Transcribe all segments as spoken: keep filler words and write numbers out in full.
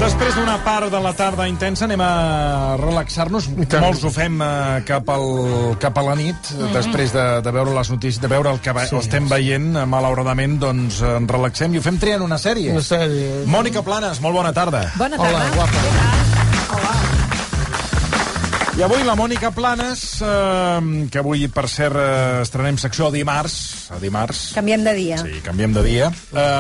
Després d'una part de la tarda intensa anem a relaxar-nos. Molts ho fem eh, cap, al, cap a la nit, mm-hmm. després de, de veure les notícies, de veure el que sí. estem veient, malauradament, doncs ens relaxem i ho fem triant una sèrie. Una sèrie. Mònica Planes, molt bona tarda. Bona tarda. Hola, guapa. Hola. I avui la Mònica Planes, eh, que avui, per cert, eh, estrenem secció a dimarts. A dimarts. Canviem de dia. Sí, canviem de dia.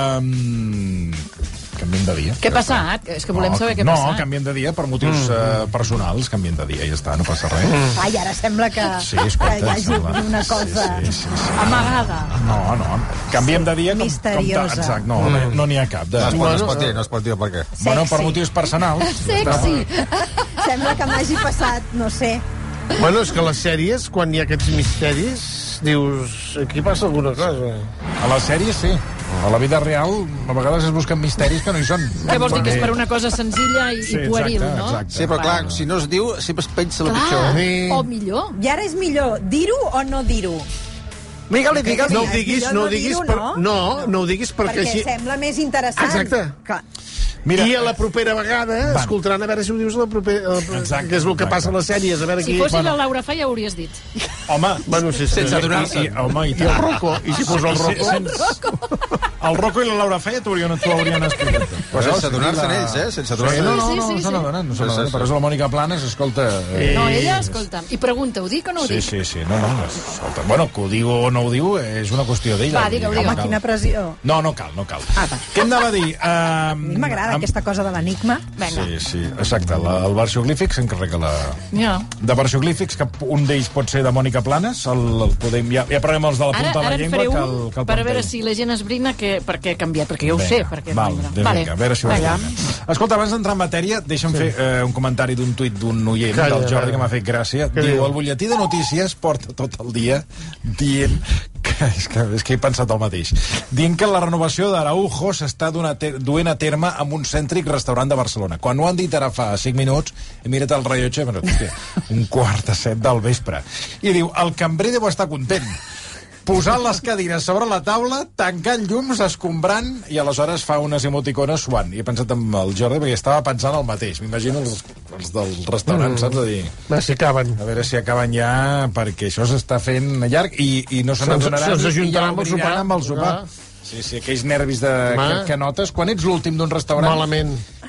Eh, canviem de dia. Què ha passat? És que volem no, saber què ha no, passat. No, canviem de dia per motius mm. eh, personals, canviem de dia, ja està, no passa res. Mm. Ai, ara sembla que, sí, escolta, que hi hagi sembla. una cosa sí, sí, sí, sí. amagada. No, no, canviem de dia com, misteriosa. Com exacte, no, mm. no n'hi ha cap. De... No es pot, no es pot dir, no es pot dir per què. Sexy. Bueno, per motius personals. Sexy. Sembla que m'hagi passat, no sé. Bueno, és que les sèries, quan hi ha aquests misteris, dius, aquí passa alguna cosa. A la sèrie, sí. A la vida real, a vegades es busquen misteris que no hi són. Què vols dir, que és per una cosa senzilla i, sí, i pueril, exacte, no? Exacte. Sí, però clar, si no es diu, sempre es pensa la Clar, pitjor. Sí. o millor. I ara és millor dir-ho o no dir-ho? Digue-li, digue-li. No ho Sí, diguis, millor no no ho diguis, dir-ho, per... no? no, no ho diguis perquè, Perquè així... sembla més interessant. Exacte. Clar. Mira, I a la propera vegada Van. escoltaran a veure si ho dius la propera... Exacte, que és el que exacte. passa a les sèries, a veure Si qui... fossis Bueno, la Laura Fa ja ho hauries dit. home... bueno, sí, sí. Sense adonar-se. I, i, home, i, I el Rocco, i si fos el Rocco... Sense... El Rocco i la Laura Feia t'ho haurien, haurien explicat. Però sense adonar-se en ells, eh? Sense adonar-se Sí, no, en no, ells. no, Sí, sí, no se sí. n'adonen, no se Sí, sí, n'adonen. sí. Per això la Mònica Planes, escolta... Eh, No, ella, escolta'm, i pregunta, ho dic o no ho Sí, dic? sí, sí, no, no, escolta. Bueno, que ho diu o no ho diu és una qüestió d'ella. Va, digue-ho, Home, digue-ho. cal. Quina pressió. No, no cal, no cal. Ah, va. Què em anava a dir? Uh, A mi m'agrada aquesta cosa de l'enigma. Vinga. Sí, sí, exacte. La, el Versioglífic s'encarrega la... Ja. De Versioglífics, que un d'ells pot ser de Mònica Planes, el, el podem, ja, ja parlem els de la Ara, punta de ara la en llengua, faré que un el, que el per a veure plantegem. si la gent esbrina que, per què ha canviat, perquè jo ho sé. Per què Val, no. de, Vale. vinga, a veure si ho Vinga. esbrina. Escolta, abans d'entrar en matèria, deixa'm sí. fer eh, un comentari d'un tuit d'un oient, Calla, del Jordi, va. que m'ha fet gràcia. Què Diu, diu? el butlletí de notícies porta tot el dia dient que és, que és que he pensat el mateix. Dient que la renovació d'Araujo s'està duent a terme amb un cèntric restaurant de Barcelona. Quan ho han dit ara fa cinc minuts, he mirat el rellotge, però, hòstia, un quart de set del vespre. I diu, el cambrer deu estar content. Posant les cadires sobre la taula, tancant llums, escombrant, i aleshores fa unes emoticones suant. I he pensat en el Jordi perquè estava pensant el mateix. M'imagino els, els del restaurant, mm. saps? A dir, Va, si acaben. a veure si acaben ja, perquè això s'està fent llarg i, i no se Se'ns- n'adonaran. se'ns i ajuntarà ja amb el obriran sopar. amb el sopar. Ah. Sí, sí, aquells nervis de, Ma. que, que notes. Quan ets l'últim d'un restaurant, Malament.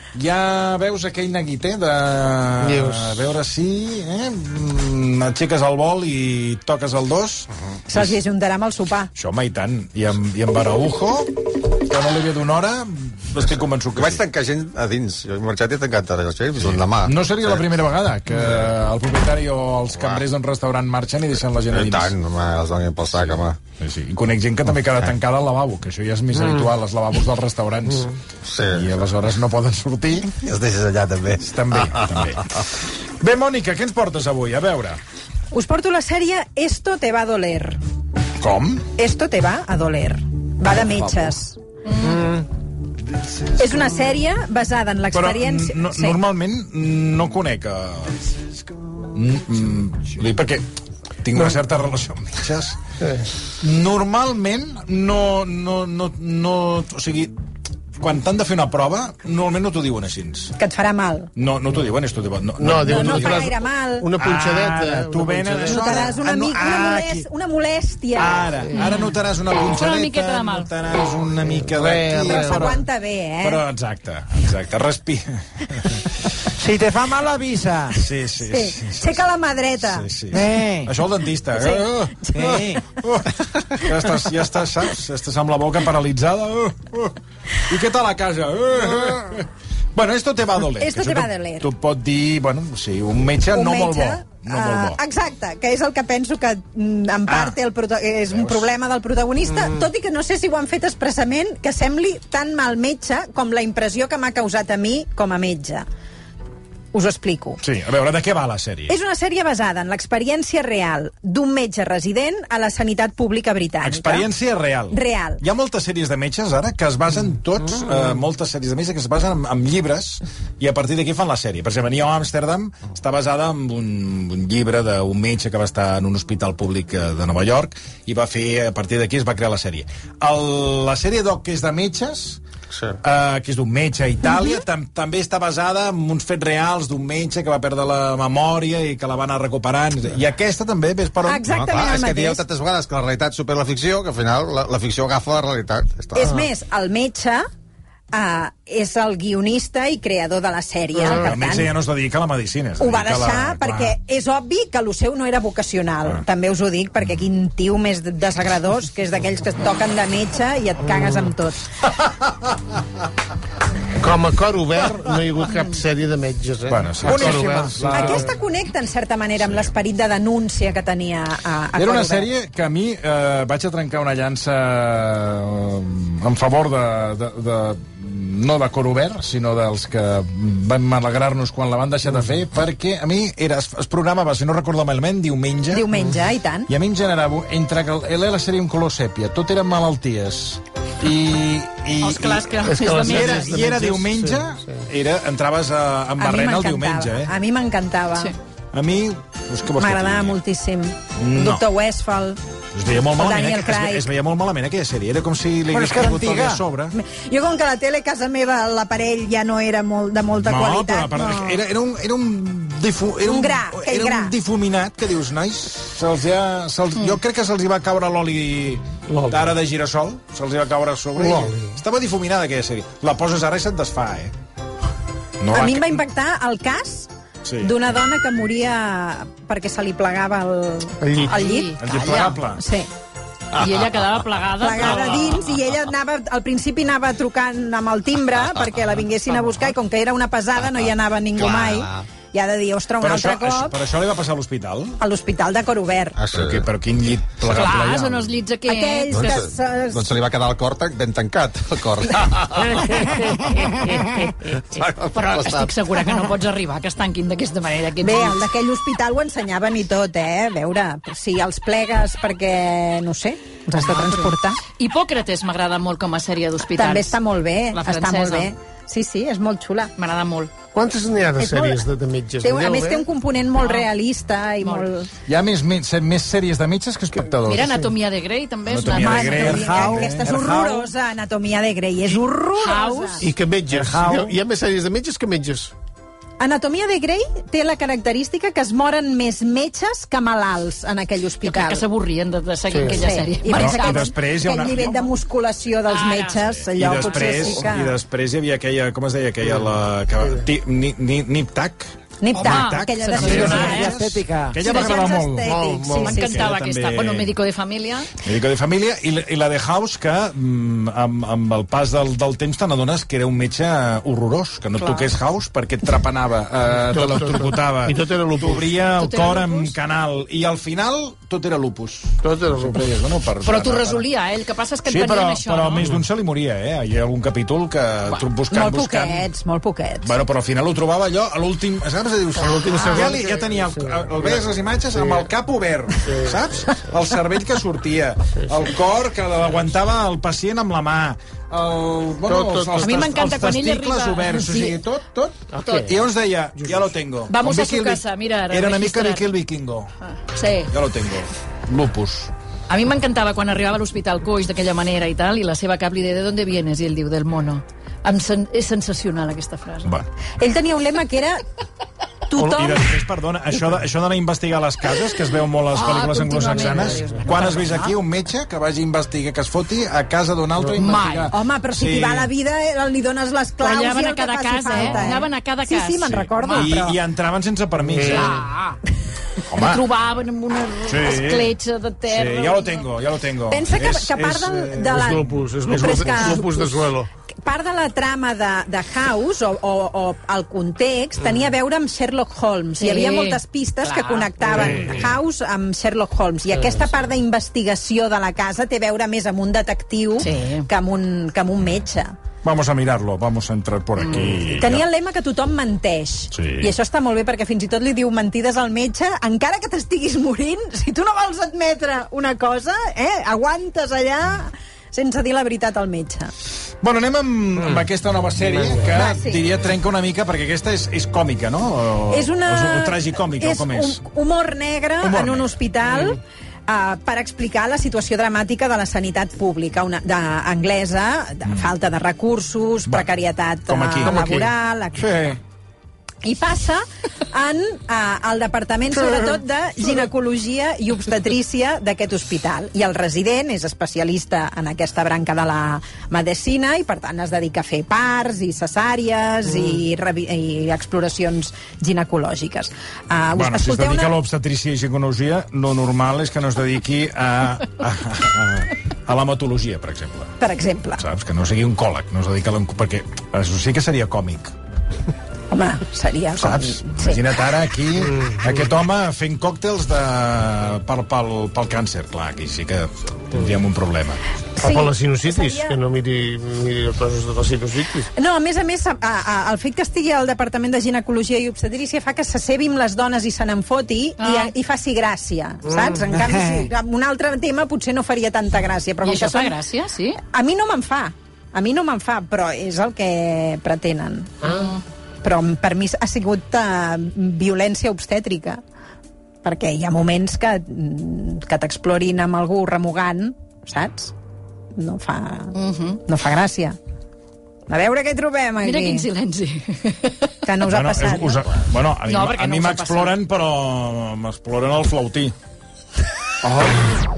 ja veus aquell neguiter de... Dius. A veure si... Eh? mm, Aixeques el vol i toques el dos. Se'ls hi ajuntarà amb el sopar. Això, home, i tant. I amb, i amb Araujo, que no li ve d'una hora, estic convençut Que que vaig sí. tancar gent a dins. Jo he marxat i he tancat a les xerifs l'endemà. No seria la primera vegada que el propietari o els cambrers d'un restaurant marxen i deixen la gent a I dins. tant, home, els donen pel sac, home. Sí, sí. I conec gent que també queda tancada al lavabo, que això ja és més habitual, els lavabos dels restaurants. Sí. I aleshores no poden sortir. I els deixes allà, també. També, també. Bé, Mònica, què ens portes avui? A veure. Us porto la sèrie Esto te va a doler. Com? Esto te va a doler. Va de metges. Mm. És una sèrie basada en Però l'experiència... no, normalment no conec... Uh... Mm, mm, ho dic perquè tinc una certa relació amb metges. Normalment no, no, no, no... O sigui, quan t'han de fer una prova, normalment no t'ho diuen així. Que et farà mal. No, no t'ho diuen, esto te va... No, No, diu, no no, fa faràs gaire mal. Una punxadeta. Ara, tu una venen punxadeta. això. Notaràs una, Ah, no, mi una, ah, molès aquí. una molèstia. Ara, ara notaràs una punxadeta, Una miqueta de mal. notaràs una mica Re, d'aquí... re, Però s'aguanta bé, eh? Però exacte, exacte, respira. Si te fa mal, avisa. Sí, sí, Sí. sí. sí, Aixeca la mà dreta. Sí, sí. Eh. Això el dentista. Sí. Uh, Sí. uh, ja estàs, ja estàs, saps? Ja estàs amb la boca paralitzada. Uh, uh. I què tal a casa? Uh, uh. Bueno, esto te va a doler. Esto Que te això va a doler. Tu pot dir, bueno, sí, un metge Un no molt metge, bo. No molt bo. Uh, exacte, que és el que penso que mm, en part Ah. té el prota és un Veus? problema del protagonista, mm. tot i que no sé si ho han fet expressament, que sembli tan mal metge com la impressió que m'ha causat a mi com a metge. Us ho explico. Sí, a veure, de què va la sèrie? És una sèrie basada en l'experiència real d'un metge resident a la sanitat pública britànica. Experiència real. Real. Hi ha moltes sèries de metges, ara, que es basen tots, mm. eh, moltes sèries de metges que es basen en, en llibres, i a partir d'aquí fan la sèrie. Per exemple, Neo Amsterdam està basada en un, un llibre d'un metge que va estar en un hospital públic eh, de Nova York, i va fer, a partir d'aquí es va crear la sèrie. El, la sèrie Doc, que és de metges, Sí. Uh, que és d'un metge a Itàlia, mm-hmm. Tam també està basada en uns fets reals d'un metge que va perdre la memòria i que la va anar recuperant. I aquesta també, ves per on... Exactament no, clar, el és que mateix. dieu tantes vegades que la realitat supera la ficció, que al final la, la ficció agafa la realitat. Està... És més, el metge uh, és el guionista i creador de la sèrie. Ah, per el metge tant, ja no es dedica a la medicina. Es ho va dedica a deixar la... perquè Clar. és obvi que el seu no era vocacional. Ah. També us ho dic, perquè quin tio més desagradós, que és d'aquells que et toquen de metge i et cagues amb tot. Com a cor obert, no hi ha hagut cap sèrie de metges, eh? Bueno, sí. A cor Boníssima. obert, sí. La- Aquesta connecta, en certa manera, amb l'esperit de denúncia que tenia a, a Era una Cor Obert. sèrie que a mi eh, vaig a trencar una llança eh, en favor de, de, de no de Cor Obert, sinó dels que vam alegrar-nos quan la van deixar de fer, perquè a mi era, es, es programava, si no recordo malament, diumenge. Diumenge, i tant. I a mi em generava, entre que el- la sèrie en color sèpia, tot eren malalties, i... i Els clars que És que és de les i era, metges. de i era metges, diumenge, sí, sí. Era, entraves a, a A mi barrena el m'encantava. diumenge, eh? A mi m'encantava. Sí. A mi, doncs, què vols que M'agradava et digui? moltíssim. No. doctor Westphal. Es veia molt El malament, Daniel eh? es, ve- Craig. es veia molt malament aquella sèrie. Era com si li Però hagués és que era caigut antiga. a sobre. Jo, com que la tele a casa meva, l'aparell ja no era molt, de molta no, qualitat... però, però no. era, era un... Era un difu, era Un gra, aquell era gra. un difuminat que dius, nois, se'ls ha, se'ls, mm. jo crec que se'ls hi va caure l'oli L'oli. d'ara de girassol, se'ls hi va caure a sobre. L'oli. I estava difuminada aquella sèrie. La poses ara i se't desfà, eh? No, A la- mi em va impactar el cas Sí. d'una dona que moria perquè se li plegava el, El llit. el llit. El llit plegable. Sí, I ella quedava plegada. plegada però- dins, i ella anava, al principi anava trucant amb el timbre perquè la vinguessin a buscar, i com que era una pesada no hi anava ningú Clar. mai, i ha de dir, ostres, un Però altre això, això, cop, però això li va passar a l'hospital? a l'hospital de Cor Obert. Ah, sí. Però, que, però quin llit plegable Clar, hi ha? són els llits aquests. Aquells que- que Doncs, se- doncs se li va quedar el cor tan- ben tancat, el cor. Però estic segura que no pots arribar que es tanquin d'aquesta manera. Aquests Bé, el llits. d'aquell hospital ho ensenyaven i tot, eh? A veure, si els plegues perquè, no sé, els has de transportar. Hipòcrates m'agrada molt com a sèrie d'hospitals. També està molt bé, La està molt francesa. bé. Sí, sí, és molt xula. M'agrada molt. Quantes n'hi ha de És molt- sèries de, de metges? Té, En a deu, més, eh? té un component molt Ah. realista i Molt. molt... Hi ha més, més, més sèries de metges que espectadors. Mira, Anatomia de Grey també és una... Anatomia de Grey. Anatomia, House, aquesta és Air horrorosa, Anatomia de Grey, és horrorosa. House. I que metges. Hi How? ha, hi ha més sèries de metges que metges. Anatomia de Grey té la característica que es moren més metges que malalts en aquell Jo crec hospital. que s'avorrien de, de seguir Sí. aquella Sí, sèrie. i Bueno, més i aquest, després hi ha aquest una- nivell de musculació dels Ara, metges, I allò potser després, sí que... I després hi havia aquella, com es deia, aquella, la, que, ti, ni, ni, Nip-Tac. Nip-tac, Home, aquella de sensacional, cirurgia. eh? Estètica. Aquella m'agrada molt. Estètics, Molt, molt. sí, sí, M'encantava sí. aquesta. També- Bueno, Médico de Família. Médico de família i, la- i la de House, que mm, amb, amb el pas del, del temps te n'adones que era un metge horrorós, que no et Clar. toqués House perquè et trepanava, eh, te Tot, tot, l'electrocutava. I tot era lupus. T'obria el Tot era cor amb lupus. canal. I al final tot era lupus. Tot era Sempre lupus. deies, bueno, per, Però t'ho per- resolia, eh? El que passa és que Sí, entenien però, això, però no? més d'un se li moria, eh? Hi ha algun capítol que bueno, buscant, Molt buscant... poquets, molt poquets. Bueno, però al final ho trobava allò, a l'últim... Saps? Dius, a l'últim segon. ja, li, ja tenia el, el veies les imatges amb el cap obert, saps? El cervell que sortia, el cor que l'aguantava el pacient amb la mà, el, bueno, Tot, tot, els, tot. els, A mi m'encanta els quan ell testicles arriba- oberts, o sí. sigui, tot, tot. Ok. I llavors deia, ja lo tengo. Vamos Com a Vicky su el Vi- casa, mira, ara, Era una mica registrar. Vicky el Vikingo. Sí. Ja lo tengo. Lupus. A mi m'encantava quan arribava a l'Hospital Coix d'aquella manera i tal, i la seva cap li deia, ¿de dónde vienes? I ell diu, del mono. Em sen és sensacional, aquesta frase. Bueno. Ell tenia un lema que era I tothom... després, perdona, això de- això d'anar a investigar les cases, que es veu molt a les Ah, pel·lícules contínuament, anglosaxanes, dius, quan has vist aquí un metge que vagi a investigar, que es foti a casa d'un altre a investigar? Home, però si t'hi va la vida, eh, li dones les claus Però anaven i a el que cada faci casa, eh? falta, Anaven a cada Sí, cas. sí, me'n Sí. recordo, I, però... I entraven sense permís. Eh? Ah, Home. ho trobaven amb una Sí. escletxa de terra. Sí, ja lo tengo, ja lo tengo. Pensa que, És- que part és, del, eh, de la... És lupus, és Però lupus, és que- lupus de suelo. part de la trama de, de House o, o, o el context tenia a veure amb Sherlock Holmes. Sí, Hi havia moltes pistes clar. que connectaven Sí. House amb Sherlock Holmes. I aquesta part d'investigació de la casa té a veure més amb un detectiu Sí. que, amb un, que amb un metge. Vamos a mirarlo, vamos a entrar por aquí. Tenia el lema que tothom menteix. Sí. I això està molt bé perquè fins i tot li diu mentides al metge, encara que t'estiguis morint, si tu no vols admetre una cosa, eh, aguantes allà sense dir la veritat al metge. Bueno, anem amb, amb aquesta nova sèrie que Va, sí. diria trenca una mica, perquè aquesta és, és còmica, no? O, És una... O és un tragicòmica, és o com és? un humor negre Humor en un negre. hospital. Uh, per explicar la situació dramàtica de la sanitat pública una, de, anglesa, de mm. falta de recursos, Va, precarietat com aquí. uh, Com aquí. laboral... Sí. I passa en uh, el departament, sobretot, de ginecologia i obstetrícia d'aquest hospital. I el resident és especialista en aquesta branca de la medicina i, per tant, es dedica a fer parts i cesàries mm. i, revi i exploracions ginecològiques. Uh, Bueno, si es dedica una... a l'obstetrícia i ginecologia, lo normal és que no es dediqui a, a, a, a l'hematologia, per exemple. Per exemple. Saps? Que no sigui oncòleg, no es dedica a l'oncòleg, perquè això sí que seria còmic. Home, seria... Saps? Com... Imagina't ara aquí aquest home fent còctels de... pel, pel, pel càncer. Clar, aquí sí que tindríem un problema. Sí, o per la sinusitis, seria... que no miri, miri les coses de la sinusitis. No, a més a més, a, a, el fet que estigui al Departament de Ginecologia i Obstetrícia fa que s'acebi amb les dones i se n'enfoti ah. i, i faci gràcia, saps? En canvi, si, un altre tema potser no faria tanta gràcia. Però I això que fa són... gràcia, sí? A mi no me'n fa. A mi no me'n fa, però és el que pretenen. Ah. Però per mi ha sigut uh, violència obstètrica, perquè hi ha moments que, que t'explorin amb algú remugant, saps? No fa, uh-huh. no fa gràcia. A veure què trobem aquí. Mira quin silenci. Que no us ha bueno, passat, us, no? Bueno, a mi, No, a perquè mi no us ha m'exploren, però m'exploren el flautí. Oh.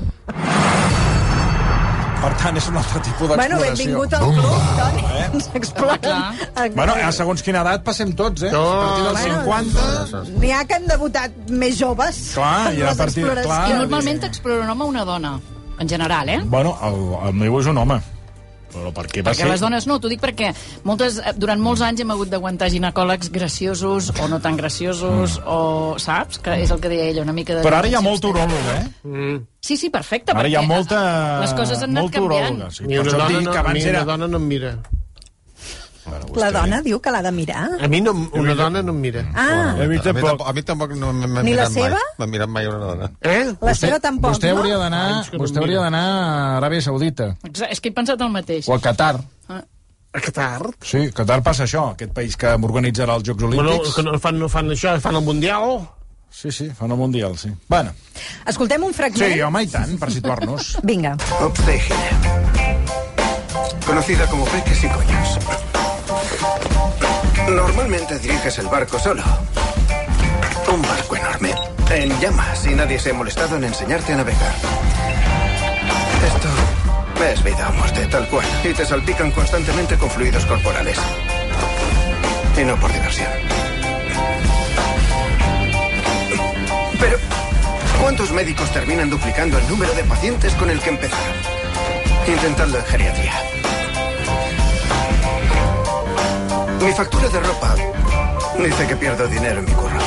Per tant, és un altre tipus d'exploració. Bueno, benvingut al club, Toni. Eh? Ens exploren. Bueno, a segons quina edat passem tots, eh? No. A partir dels Bueno, cinquanta... N'hi ha que han debutat més joves. Clar, amb i a les partir- exploracions. clar. I normalment t'explora un home o una dona, en general, eh? Bueno, el, el meu és un home. Però per què va Perquè ser... les dones no, t'ho dic perquè moltes, durant molts anys hem hagut d'aguantar ginecòlegs graciosos o no tan graciosos, mm. o saps? Que és el que deia ella, una mica de... Però ara hi ha molt uròleg, eh? Mm. Sí, sí, perfecte. Ara hi ha perquè molta... les coses han anat molta canviant. uròloga, sí. Ni Per una, això et dona, dic no, que abans ni era... una dona no em mira. Bueno, La vostè- dona diu que l'ha de mirar. A mi, no, una dona no em mira. Ah, A mi tampoc, a mi tampoc no m'ha Ni la mirat seva? mai. M'ha mirat mai una dona. Eh? la seva tampoc, Vostè no? hauria d'anar Anys que no vostè em hauria mira. d'anar a Aràbia Saudita Exacte, és que he pensat el mateix. o a Qatar. A Qatar? Sí, a Qatar passa això, aquest país que organitzarà els Jocs Bueno, Olímpics. que no fan, no fan això, fan el Mundial. Sí, sí, fan el Mundial, sí. Bueno, Escoltem un fragment. sí, home, i tant, per situar-nos. Vinga. Obstégica. Conocida como peques y coños. Normalmente diriges el barco solo. Un barco enorme, en llamas, y nadie se ha molestado en enseñarte a navegar. Esto es vida o muerte, tal cual. Y te salpican constantemente con fluidos corporales. Y no por diversión. Pero, ¿cuántos médicos terminan duplicando el número de pacientes con el que empezaron? Intentando en geriatría. Mi factura de ropa dice que pierdo dinero en mi curro.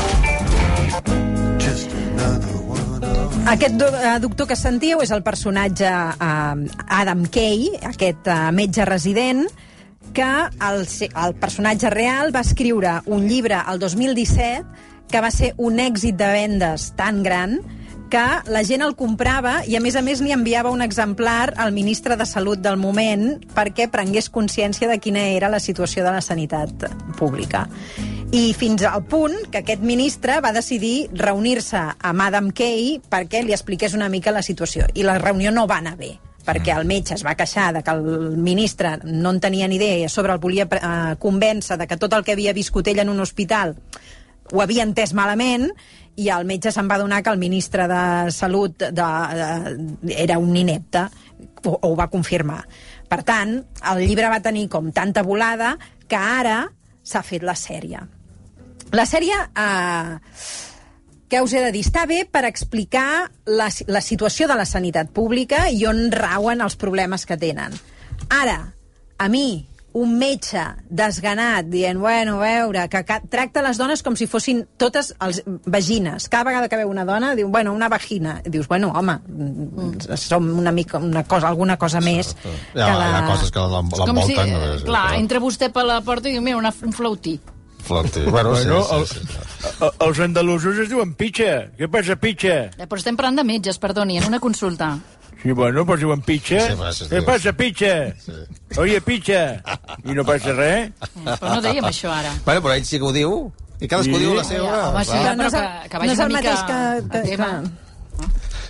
Aquest do eh, doctor que sentíeu és el personatge eh, Adam Kay, aquest eh, metge resident, que el, el personatge real va escriure un llibre el dos mil disset que va ser un èxit de vendes tan gran que la gent el comprava i, a més a més, li enviava un exemplar al ministre de Salut del moment perquè prengués consciència de quina era la situació de la sanitat pública. I fins al punt que aquest ministre va decidir reunir-se amb Adam Kay perquè li expliqués una mica la situació. I la reunió no va anar bé, perquè el metge es va queixar de que el ministre no en tenia ni idea i a sobre el volia eh, convèncer de que tot el que havia viscut ell en un hospital ho havia entès malament, i el metge se'n va adonar que el ministre de Salut de, de, era un inepte, ho, ho va confirmar. Per tant, el llibre va tenir com tanta volada que ara s'ha fet la sèrie. La sèrie, eh, què us he de dir? Està bé per explicar la, la situació de la sanitat pública i on rauen els problemes que tenen. Ara, a mi, un metge desganat dient, bueno, a veure, que tracta les dones com si fossin totes els vagines. Cada vegada que veu una dona, diu, bueno, una vagina. Dius, bueno, home, mm. som una mica, una cosa, alguna cosa més. Hi ha, la... hi ha coses que l'envolten. Si, no és, clar, però... entra vostè per la porta i diu, mira, una, un flautí. Flautí. Bueno, sí, Bueno, sí, sí, sí. el, els andalusos es diuen pitxa. Què passa, pitxa? Eh, Però estem parlant de metges, perdoni, en una consulta. Sí, bueno, pues diuen pitxa. Sí, sí, sí, Què sí. passa, pitxa? Sí. Oye, pitxa. I no passa res. Eh, però no dèiem això ara. Bueno, però ell sí que ho diu. I cadascú Sí. diu la seva. Home, sí, va. però no és el, que- que no vagi és el una mica mateix que... a que, tema. que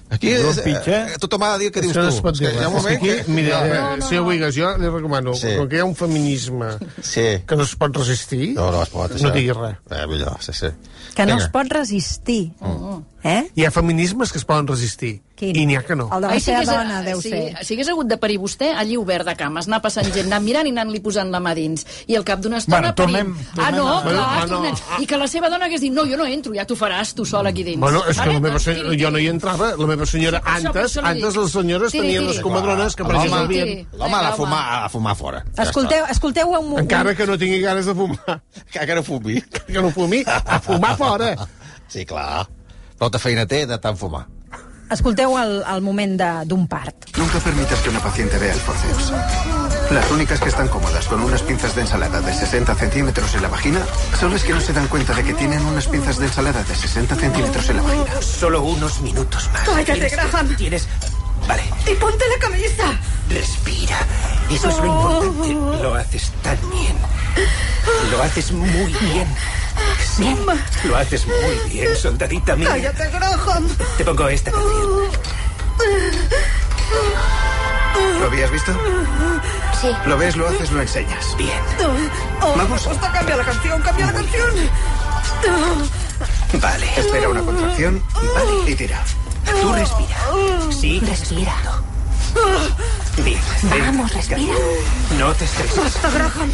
Aquí Diuen és, pitxa? eh, tothom ha de dir què dius Això no es tu. pot És dir que hi ha un res. És que moment que... aquí, mira, No, eh, no, no. senyor Boigas, jo li recomano, Sí. com que hi ha un feminisme Sí. que no es pot resistir, No, no es pot, això. no diguis res. Eh, millor, sí, sí. Que no Vinga. es pot resistir. Oh. Eh? Hi ha feminismes que es poden resistir, Quin? i n'hi ha que no. El de la Ai, si seva hagués, dona, deu si, ser. si hagués hagut de parir vostè, allí obert de cames, anar passant gent, anar mirant i anant-li posant la mà dins. I al cap d'una estona Bueno, tornem- parint. tornem ah, no, a- clar, Bueno, tornem. bueno, I que la seva dona hagués dit, no, jo no entro, ja t'ho faràs tu sol aquí dins. Bueno, és que Vale? la meva Doncs senyora, tiri, jo no hi tiri. entrava. La meva senyora, Sí, per això, per antes, això li antes dic. les senyores Tiri, tenien tiri. les comadrones que per L'home exemple Tiri. havien... l'home ha de Vinga, fumar, home. ha de fumar fora. Ja Escolteu, escolteu un, un, Encara que no tingui ganes de fumar, està. Que no fumi. que no fumi, a fumar fora. Sí, clar. Molta feina té de tant fumar. escolteu el, el moment de- d'un part. Nunca permitas que una paciente vea el forceps. Las únicas que están cómodas con unas pinzas de ensalada de sesenta centímetros en la vagina son las que no se dan cuenta de que tienen unas pinzas de ensalada de sesenta centímetros en la vagina. Solo unos minutos más. Cállate, Tienes- Graham. Tienes... Vale, ¡Y ponte la camisa! respira. Eso es lo importante. Lo haces tan bien. Lo haces muy bien. Sí, lo haces muy bien, soldadita mía. ¡Cállate, Graham! Te pongo esta canción. ¿Lo habías visto? Sí. Lo ves, lo haces, lo enseñas. Bien. Oh, Vamos. me gusta, cambia la canción, cambia la canción. Vale. Espera una contracción y tira. Tú respira. Sí, respira. Bien. Vamos, respira. No te estreses. ¡Basta, Graham!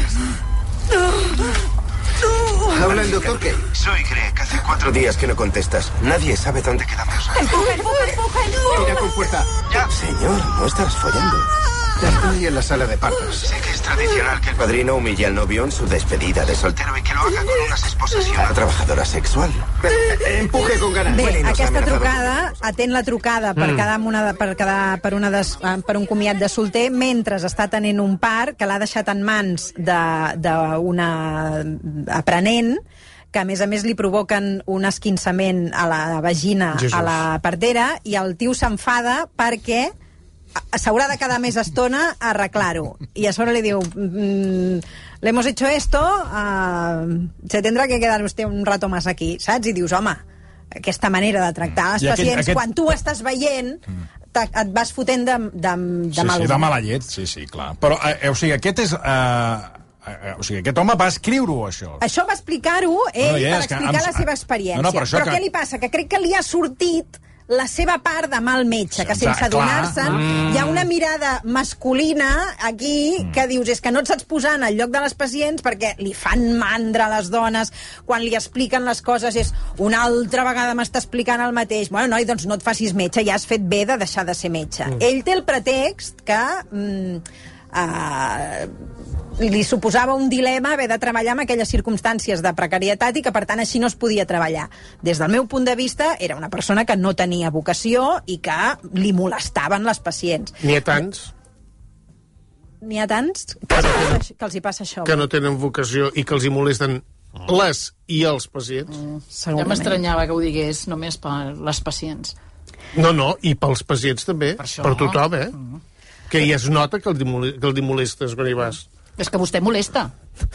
Habla el doctor Kay. Soy Greg. Hace cuatro días que no contestas. Nadie sabe dónde quedamos. ¡Empuja, empuja, empuja! Tira con fuerza. Ya. Señor, no estarás follando. Estoy en la sala de partos. Sé que es tradicional que el padrino humille al novio en su despedida de soltero y que lo haga con unas esposas y una trabajadora sexual. Empuje con ganas. Bé, Bueno, y nos ha aquesta amenazado. trucada, atén la trucada per Mm. quedar, amb una, per, quedar per, una des, eh, per un comiat de solter mentre està tenint un part que l'ha deixat en mans d'una aprenent que a més a més li provoquen un esquinçament a la vagina Jesús. a la partera i el tio s'enfada perquè s'haurà de quedar més estona a arreglar-ho. I a sobre li diu, mm, le hemos hecho esto, uh, se tendrá que quedar usted un rato más aquí, saps? I dius, home, aquesta manera de tractar els I aquest- pacients, aquest- quan tu estàs veient, te- et vas fotent de, de, de Sí, mal sí, de humor. mala llet, sí, sí, clar. Però, eh, o sigui, aquest és... Eh, eh, o sigui, aquest home va escriure-ho, això. Això va explicar-ho ell No, ja, per és que explicar em- la seva experiència. No, no, però això però que- què li passa? Que crec que li ha sortit la seva part de mal metge, que Sí, sense clar. adonar-se'n Mm. hi ha una mirada masculina aquí Mm. que dius, és que no et saps posar en el lloc de les pacients perquè li fan mandra a les dones quan li expliquen les coses, és una altra vegada m'està explicant el mateix. Bueno, noi, doncs no et facis metge, ja has fet bé de deixar de ser metge. Mm. Ell té el pretext que... Mm, Uh, li suposava un dilema haver de treballar en aquelles circumstàncies de precarietat i que, per tant, així no es podia treballar. Des del meu punt de vista, era una persona que no tenia vocació i que li molestaven les pacients. N'hi ha tants N'hi ha tants que, els hi passa, que els hi passa això. que no tenen vocació i que els hi molesten les i els pacients. Ja Segurament. m'estranyava que ho digués només per les pacients. No, no, i pels pacients també, Per això. per tothom, eh? Que ja es nota que el, dimole- que el dimolestes quan hi vas. És que vostè molesta.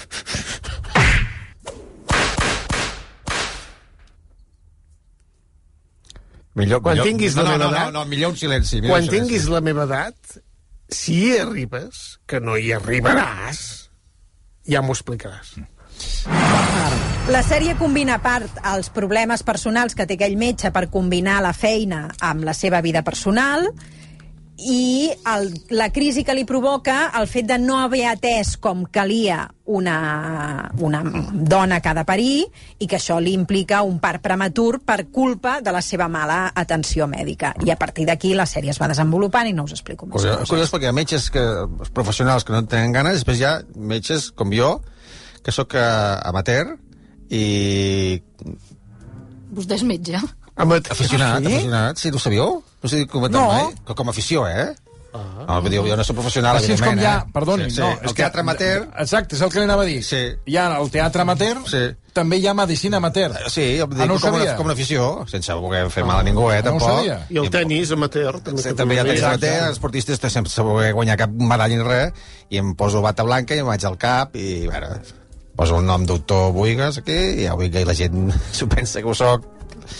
Millor, Quan millor, tinguis no, la no, meva no, edat- no, no, millor un silenci. Millor Quan un silenci. tinguis la meva edat, si hi arribes, que no hi arribaràs, ja m'ho explicaràs. La sèrie combina a part els problemes personals que té aquell metge per combinar la feina amb la seva vida personal i el, la crisi que li provoca el fet de no haver atès com calia una, una dona que ha de parir i que això li implica un part prematur per culpa de la seva mala atenció mèdica. I a partir d'aquí la sèrie es va desenvolupant i no us explico més Curiós, coses. curiós perquè hi ha metges que, els professionals que no tenen ganes, després hi ha metges com jo, que sóc uh, amateur i Vostè és metge? Amat... aficionat, Sí? aficionat, sí, no ho sabíeu? No sé com No. mai, que com a afició, eh? Ah. No, vull dir, jo no soc professional, Així és com evidentment, hi ha... eh? Perdoni, sí, sí. no, el teatre amateur... Exacte, és el que li anava a dir. Sí. Hi ha el teatre amateur, Sí. també hi ha medicina amateur. Eh, Sí, jo dic, Ah, no ho com, una, sabia? com una afició, sense voler fer mal a ningú, eh, No ho tampoc. sabia. I el tenis amateur. També, Sí, que també hi ha tenis Exacte. amateur, els esportistes sense voler guanyar cap medalla ni res, i em poso bata blanca i em vaig al cap, i, bueno, poso el nom doctor Boigas aquí, i ja vull que la gent s'ho pensa que ho soc.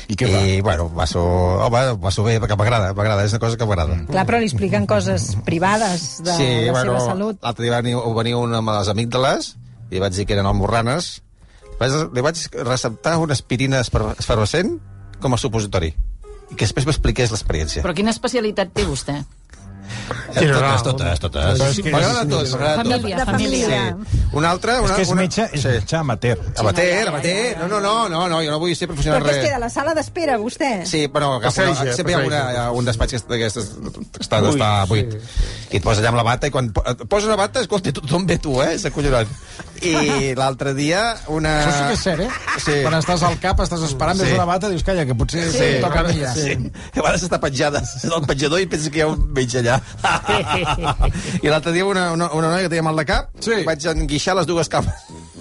I què va? I, bueno, basso, home, basso bé, perquè m'agrada, m'agrada, és una cosa que m'agrada. Mm. Clar, però li expliquen coses privades de sí, la bueno, seva salut. l'altre dia va venir, venia una amb les amígdales i li vaig dir que eren almorranes. Li vaig receptar una aspirina efervescent com a supositori i que després m'expliqués l'experiència. Però quina especialitat té vostè? Totes, totes, totes. M'agrada tot, m'agrada tot. Família, família. Sí. Una altra... Una, És que és una... metge, és sí. metge amateur. Amateur, amateur. No, no, no, no, no, jo no vull ser professional Però què es res. queda a la sala d'espera, vostè? Sí, però agafo, Passeja, sempre hi ha, una, hi ha un despatx que d'aquestes està, està buit. I et poses allà amb la bata i quan et posa una bata, escolta, tothom ve tu, eh? És acollonant. I l'altre dia una... Això sí que és cert, eh? Sí. Quan estàs al cap, estàs esperant, Sí. veus una bata, dius, calla, que potser Sí, toca a mi ja. sí. A vegades està penjada del penjador i pensa que hi ha un metge allà. I l'altre dia una, una, una noia que tenia mal de cap, Sí. vaig enguixar les dues cames.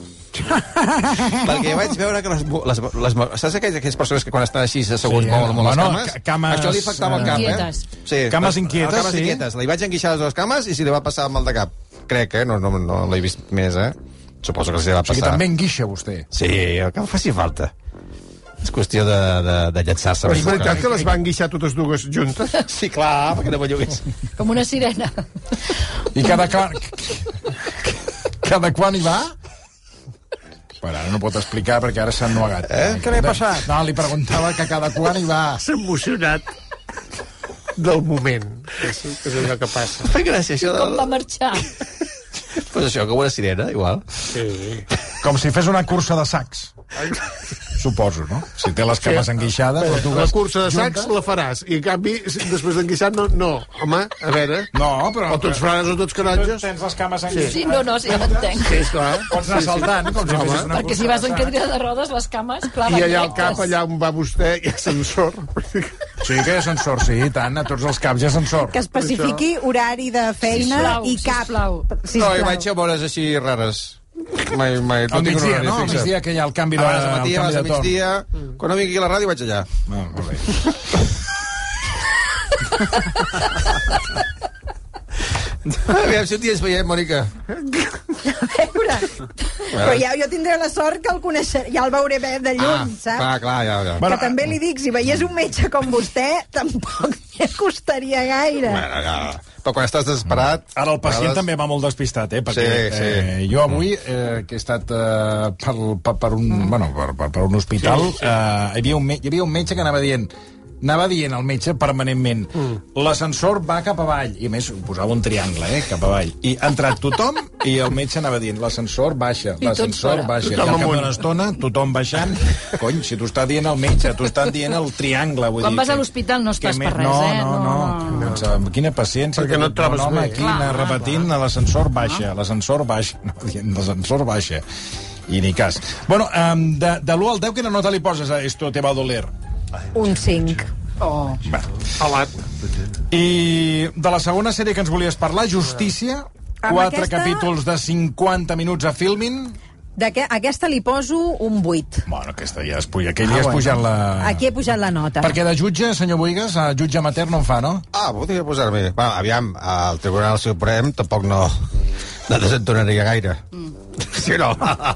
Perquè vaig veure que les, les, les, saps aquelles, aquelles persones que quan estan així asseguts Sí, sí, molt, molt bueno, les cames? ca- cames, Això li afectava el cap, Inquietes. eh? Sí, Cames inquietes, cames sí. inquietes. Li vaig enguixar les dues cames i si li va passar mal de cap. Crec, eh? No, no, no l'he vist més, eh? Suposo que se li va O sigui, passar. també enguixa, vostè. Sí, el que faci falta. És qüestió de, de, de llançar-se. Però és veritat que les van guixar totes dues juntes? Sí, clar, perquè no m'allugués. Com una sirena. I cada quan... Cada quan hi va? Però ara no pot explicar perquè ara s'ha ennuegat. Eh? Què li ha passat? No, li preguntava que cada quan hi va. S'ha emocionat del moment. Que és, que és allò que passa. Fa gràcia, això de... Com va marxar? Pues això, com una sirena, igual. Sí. Com si fes una cursa de sacs. Suposo, no? Si té les cames enguixades... les dues La cursa de juntes. sacs la faràs. I en canvi, després d'enguixar, no, no. Home, a veure... No, però... O tots frares o tots Tu canonges. tens les cames enguixades. Sí, no, no, sí, ja m'entenc. Sí, esclar. Pots anar saltant, com si Home. fessis una Perquè cursa si vas de en sacs. cadira de rodes, les cames, clar, I van allà al cap, rectes. allà on va vostè, hi ha sensor. Sí, que hi ha sensor, sí, i tant. A tots els caps hi ha sensor. Que especifiqui horari de feina Sisplau, i cap. sisplau. No, Sisplau. hi vaig a hores així rares. Mai, mai. Al tinc un migdia, horari no? Al fixe. migdia que hi ha el canvi de, A vegades al matí, a el vegades canvi al de torn. migdia. Quan no vingui aquí a la ràdio vaig allà. Ah, molt bé. Aviam si un dia ens veiem, Mònica. A veure, però ja, jo tindré la sort que el coneixeré, ja el veuré bé de lluny, Ah, saps? clar, clar, ja, ja. Que també li dic, si veiés un metge com vostè, tampoc li costaria gaire. Bueno, ja. Però quan estàs desesperat... Ara el pacient vegades- també va molt despistat, eh? Perquè Sí, sí. Eh, jo avui, eh, que he estat eh, per, per, per, un, bueno, per, per, per un hospital, sí, sí. Eh, hi, havia un, me- hi havia un metge que anava dient anava dient al metge permanentment mm. l'ascensor va cap avall, i a més posava un triangle, eh, cap avall, i ha entrat tothom i el metge anava dient l'ascensor baixa, I tots l'ascensor fora. baixa, i Tothom al cap amunt. d'una estona tothom baixant, cony, si t'ho està dient el metge, t'ho estan dient el triangle, vull Quan dir vas a que- l'hospital no estàs que per res, no, eh? no, no, No. no. Pensava, quina paciència Perquè no et trobes un home bé. aquí Clar, anar clar, repetint l'ascensor baixa, l'ascensor baixa, no, dient l'ascensor baixa, i ni cas. Bueno, um, de, de l'u al deu, quina nota li poses a Esto te va a doler? Un cinc. Oh. Va. Alat. I de la segona sèrie que ens volies parlar, Justícia, Amb quatre aquesta- capítols de cinquanta minuts a Filmin. D'aquest- Aquesta li poso un vuit. Bueno, aquesta ja es puja, aquell ja has pujat la... Aquí he pujat la nota. Perquè de jutge, senyor Boigas, a jutge amateur no en fa, no? Ah, podria posar-me... Va, aviam, el Tribunal Suprem tampoc no, no desentonaria gaire. Mm. Sí o no?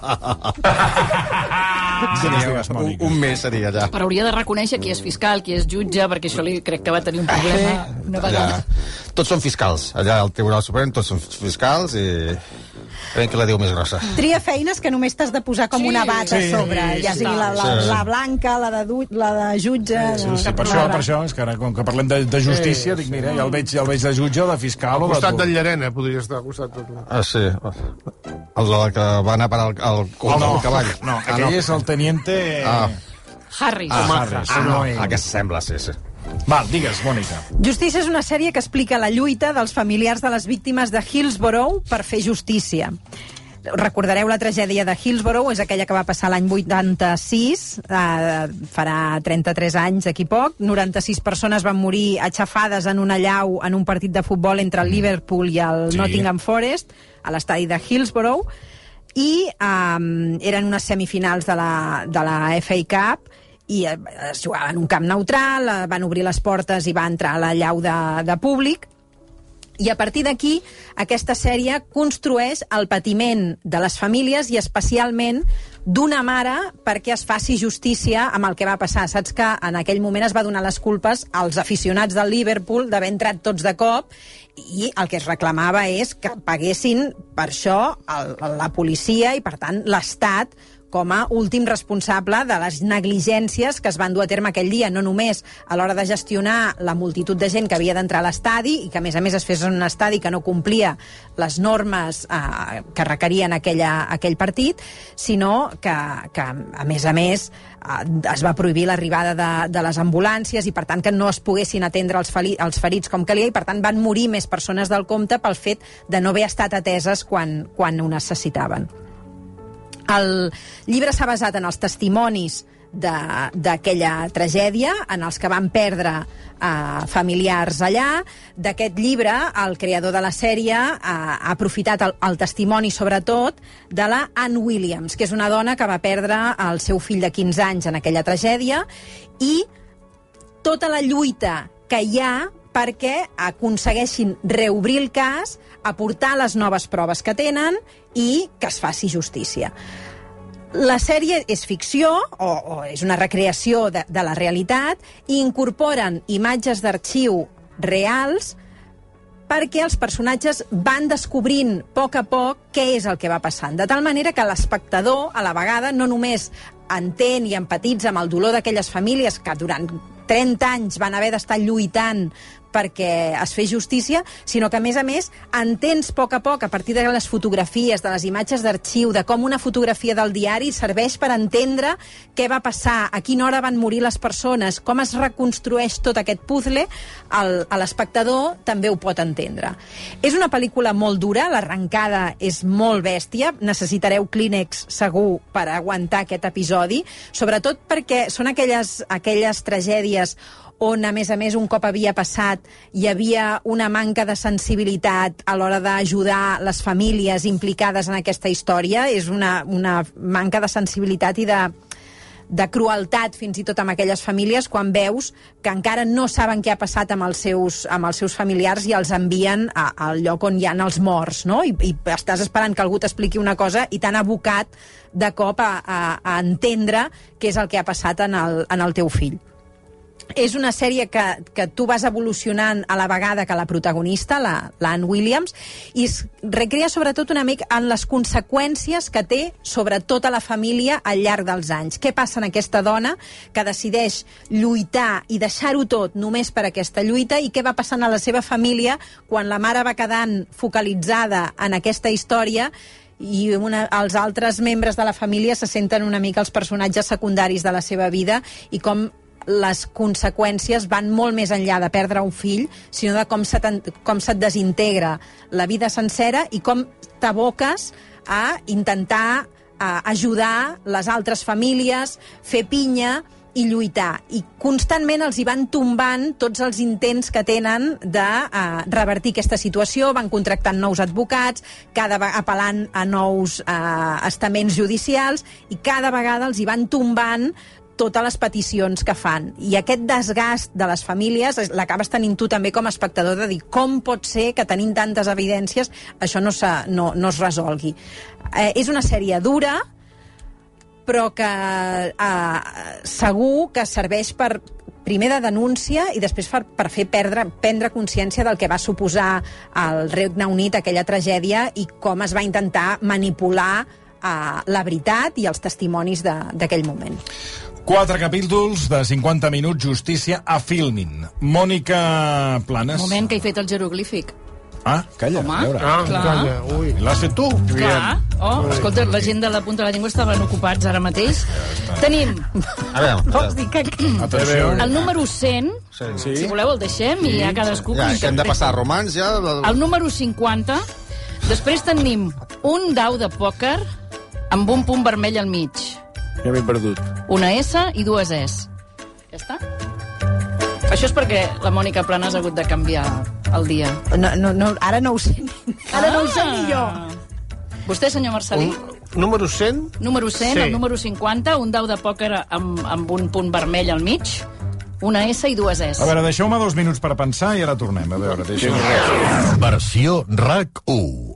seria, un, un mes seria allà. Però hauria de reconèixer qui és fiscal, qui és jutge, perquè això li crec que va tenir un problema una vegada. Allà, tots són fiscals. Allà al Tribunal Suprem tots són fiscals i... Veiem que la diu més grossa. Tria feines que només t'has de posar com Sí, una bata sí, a sobre. sí, Ja sigui la, la, sí. la blanca, la de, du, la de jutge... Sí, sí, cap per això, altra. per això, és que ara, com que parlem de, de justícia, dic, mira, ja el veig, ja el veig de jutge o de fiscal Al o de... costat del Llarena podria estar al costat del... Ah, sí. El de la que va anar per al, al cul Oh, no, del cavall. no, aquell és el teniente... Ah. Harris. Ah, Harris. Ah, no, no, el que sembla, sí, sí. Val, digues, Mònica. Justícia és una sèrie que explica la lluita dels familiars de les víctimes de Hillsborough per fer justícia. Recordareu la tragèdia de Hillsborough, és aquella que va passar l'any vuitanta-sis, eh, farà trenta-tres anys d'aquí poc. noranta-sis persones van morir aixafades en una llau en un partit de futbol entre el Liverpool i el Sí. Nottingham Forest, a l'estadi de Hillsborough, i eh, eren unes semifinals de la, de la F A Cup, i eh, es jugava en un camp neutral, eh, van obrir les portes i va entrar a la llau de, de públic, i a partir d'aquí aquesta sèrie construeix el patiment de les famílies i especialment d'una mare perquè es faci justícia amb el que va passar. Saps que en aquell moment es va donar les culpes als aficionats del Liverpool d'haver entrat tots de cop, i el que es reclamava és que paguessin per això el, la policia i, per tant, l'Estat com a últim responsable de les negligències que es van dur a terme aquell dia, no només a l'hora de gestionar la multitud de gent que havia d'entrar a l'estadi i que, a més a més, es fes en un estadi que no complia les normes eh, que requerien aquella, aquell partit, sinó que, que, a més a més, eh, es va prohibir l'arribada de, de les ambulàncies i, per tant, que no es poguessin atendre els, feri, els ferits com calia, i, per tant, van morir més persones del compte pel fet de no haver estat ateses quan, quan ho necessitaven. El llibre s'ha basat en els testimonis d'aquella tragèdia, en els que van perdre eh, familiars allà. D'aquest llibre, el creador de la sèrie eh, ha aprofitat el, el testimoni, sobretot, de la Ann Williams, que és una dona que va perdre el seu fill de quinze anys en aquella tragèdia, i tota la lluita que hi ha perquè aconsegueixin reobrir el cas, aportar les noves proves que tenen i que es faci justícia. La sèrie és ficció, o, o és una recreació de, de la realitat, i incorporen imatges d'arxiu reals perquè els personatges van descobrint a poc a poc què és el que va passant. De tal manera que l'espectador, a la vegada, no només entén i empatitza amb el dolor d'aquelles famílies que durant trenta anys van haver d'estar lluitant perquè es fes justícia, sinó que, a més a més, entens a poc a poc, a partir de les fotografies, de les imatges d'arxiu, de com una fotografia del diari serveix per entendre què va passar, a quina hora van morir les persones, com es reconstrueix tot aquest puzzle, el, l'espectador també ho pot entendre. És una pel·lícula molt dura, l'arrencada és molt bèstia, necessitareu Kleenex segur per aguantar aquest episodi, sobretot perquè són aquelles, aquelles tragèdies on, a més a més, un cop havia passat, hi havia una manca de sensibilitat a l'hora d'ajudar les famílies implicades en aquesta història. És una, una manca de sensibilitat i de, de crueltat, fins i tot amb aquelles famílies, quan veus que encara no saben què ha passat amb els seus, amb els seus familiars i els envien a, al lloc on hi ha els morts, no? I, i estàs esperant que algú t'expliqui una cosa i t'han abocat de cop a, a, a entendre què és el que ha passat en el, en el teu fill. És una sèrie que, que tu vas evolucionant a la vegada que la protagonista, la, la Ann Williams, i es recrea sobretot una mica en les conseqüències que té sobre tota la família al llarg dels anys. Què passa en aquesta dona que decideix lluitar i deixar-ho tot només per aquesta lluita, i què va passant a la seva família quan la mare va quedant focalitzada en aquesta història i una, els altres membres de la família se senten una mica els personatges secundaris de la seva vida, i com les conseqüències van molt més enllà de perdre un fill, sinó de com, se com se't desintegra la vida sencera i com t'aboques a intentar a ajudar les altres famílies, fer pinya i lluitar. I constantment els hi van tombant tots els intents que tenen de uh, revertir aquesta situació, van contractant nous advocats, cada apel·lant a nous uh, estaments judicials, i cada vegada els hi van tombant totes les peticions que fan. I aquest desgast de les famílies l'acabes tenint tu també com a espectador, de dir com pot ser que tenint tantes evidències això no, no, no es resolgui. Eh, és una sèrie dura, però que eh, segur que serveix per primer de denúncia i després per, per fer perdre, prendre consciència del que va suposar al Regne Unit aquella tragèdia i com es va intentar manipular eh, la veritat i els testimonis d'aquell moment. Quatre capítols de cinquanta minuts, justícia a Filmin. Mònica Planes. Moment, que he fet el jeroglífic. Ah, calla, Home, a veure. Ah, clar. calla, ui. L'has fet tu? Clar. Oh, escolta, la gent de la punta de la llengua estaven ocupats ara mateix. Tenim A veure, Vols dir que... Atenció. el número cent, Sí. si voleu el deixem, i ja cadascú... ja, que que hem de interpreti. passar romans, ja... El número cinquanta, després tenim un dau de pòquer amb un punt vermell al mig. Ja m'he perdut. Una S i dues Es. Ja està? Això és perquè la Mònica Planas ha hagut de canviar el dia. No, no, no, ara no ho sé. Ara no ho sé ni jo. Vostè, senyor Marcelí? Un, número cent? Número cent, Sí. el número cinquanta, un dau de pòquer amb, amb un punt vermell al mig, una S i dues Es. A veure, deixeu-me dos minuts per pensar i ara tornem. A veure, deixeu-me... Versió RAC u.